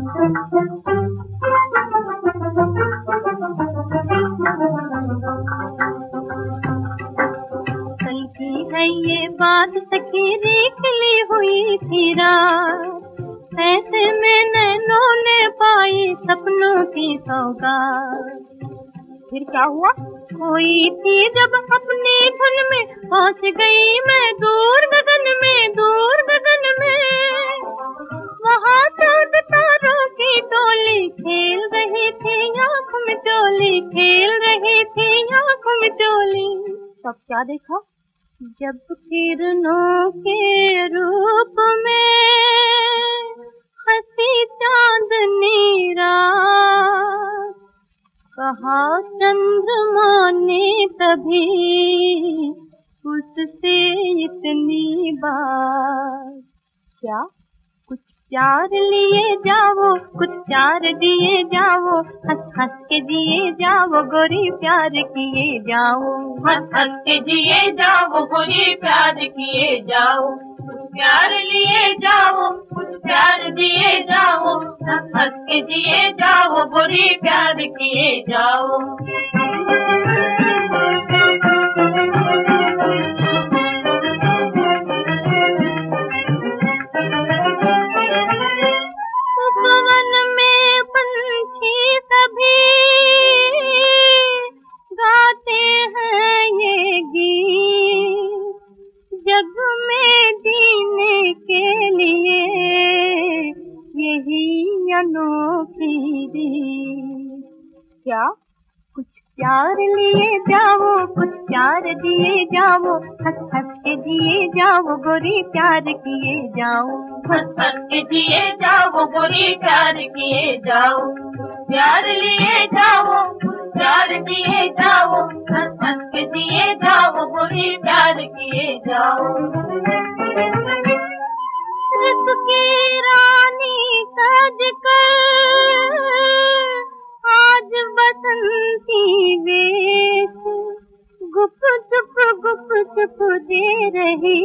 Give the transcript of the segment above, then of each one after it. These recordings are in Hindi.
कल की है ये बात सखी निकली हुई थी रात, ऐसे में नैनों ने पाई सपनों की सौगात। फिर क्या हुआ? कोई थी जब अपनी धुन में पहुंच गई मैं दूर गगन में, दूर गगन में। वहाँ चांद तारों की टोली खेल रही थी आँखों में चोली, खेल रही थी आँखों में चोली। तब क्या देखा? जब किरणों के रूप में हंसी चांदनी रात, कहा चंद्रमा ने तभी उससे इतनी बात। क्या? कुछ प्यार लिए जाओ, कुछ प्यार दिए जाओ, हंस हंस के जिए जाओ गोरी प्यार किए जाओ, हंस हंस के जिए जाओ गोरी प्यार किए जाओ। कुछ प्यार लिए जाओ, कुछ प्यार दिए जाओ, हंस हंस के जिए जाओ गोरी प्यार किए जाओ। उपवन में पंछी सभी गाते हैं ये गीत, जग में जीने के लिए यही अनोखी रीत। क्या? कुछ प्यार लिए जाओ, कुछ प्यार दिए जाओ, हंस हंस के जिए जाओ गोरी प्यार किए जाओ, हंस हंस के जिए जाओ गोरी प्यार किए जाओ। प्यार लिए जाओ, प्यार दिए जाओ, हंस हंस के जिए जाओ गोरी प्यार किए जाओ। रस की रानी सजकर आज बसंती वेश, गुप चुप दे रही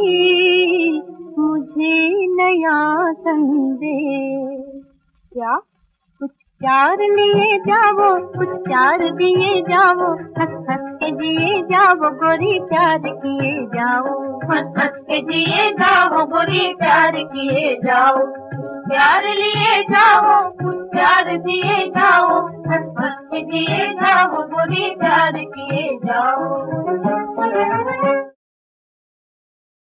मुझे नया संदेश। क्या? कुछ प्यार लिए जाओ, कुछ प्यार दिए जाओ, हंस हंस के जिए जाओ गोरी प्यार किए जाओ, हंस हंस के जिए जाओ गोरी प्यार किए जाओ। प्यार लिए जाओ, कुछ प्यार दिए जाओ, हंस हंस के जिए जाओ गोरी प्यार किए जाओ।